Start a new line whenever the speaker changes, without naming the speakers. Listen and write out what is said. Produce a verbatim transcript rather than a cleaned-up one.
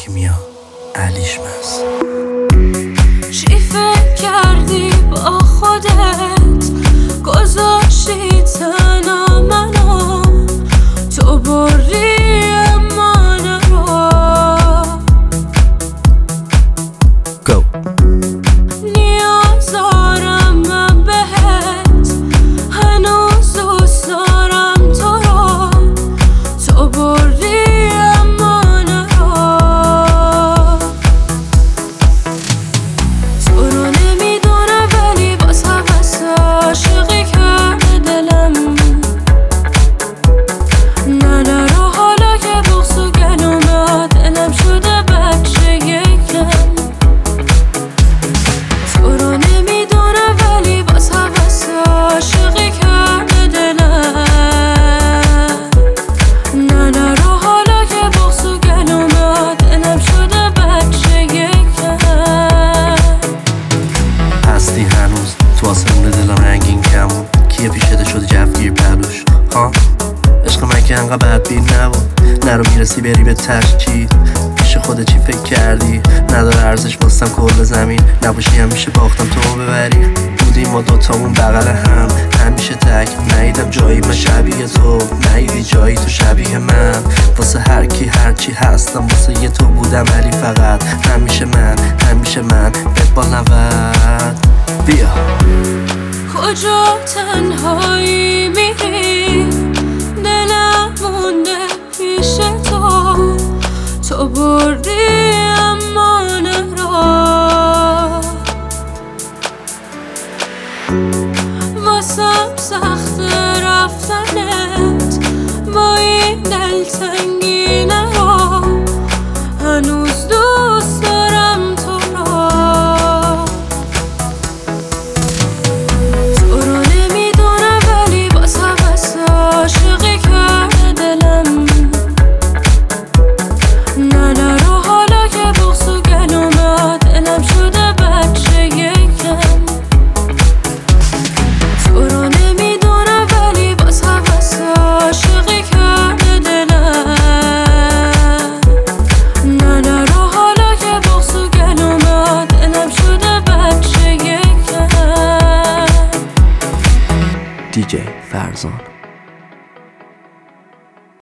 کیمیا علیشمس.
چی فکر کردی با خودت گذاشتی تنها منو، تو بردی امان رو.
Go.
نیاز دارم من بهت، هنوز دوست دارم تو رو، تو بردی امان رو. تو رو نمیدونه ولی باز حوث عاشقی کرده دلم. نه نرو حالا که بغض و گلومه دلم شده بچه یکم. تو رو نمیدونه ولی باز حوث عاشقی کرده دلم. نه نرو حالا که بغض و گلومه دلم شده بچه یکم.
هستی هنوز تو آسمون دلم رنگین کمون، کیه پیشده شده جفگیر پلوش ها. عشق من که انقدر بدبین نبود، نرو میرسی بری به تش چی پیش خودت چی فکر کردی؟ نداره ارزش باستم کل زمین، نباشی همیشه باختم تو ببری. بودیم ما دوتامون بغل هم همیشه تک، ندیدم جایی من شبیه تو، ندیدی جایی تو شبیه من. واسه هر کی هرچی هستم واسه یه تو بودم ولی فقط همیشه من همیشه من بهت با نود. بیا
کجا تنهایی میری، دلم مونده پیش تو، تو بردی امان را. واسم سخت رفتنت با این دلتنگینه رو، هنوز دوست دارم تو را. تو رو نمیدونه ولی باز حوث عاشقی کرده دلم. نه نرو حالا که بغض و گلومه دلم شده بچه یکم. تو رو نمیدونه ولی باز حوث عاشقی کرده دلم. نه نرو حالا که بغض و گلومه دلم شده بچه یکم.
دی جی فرزان.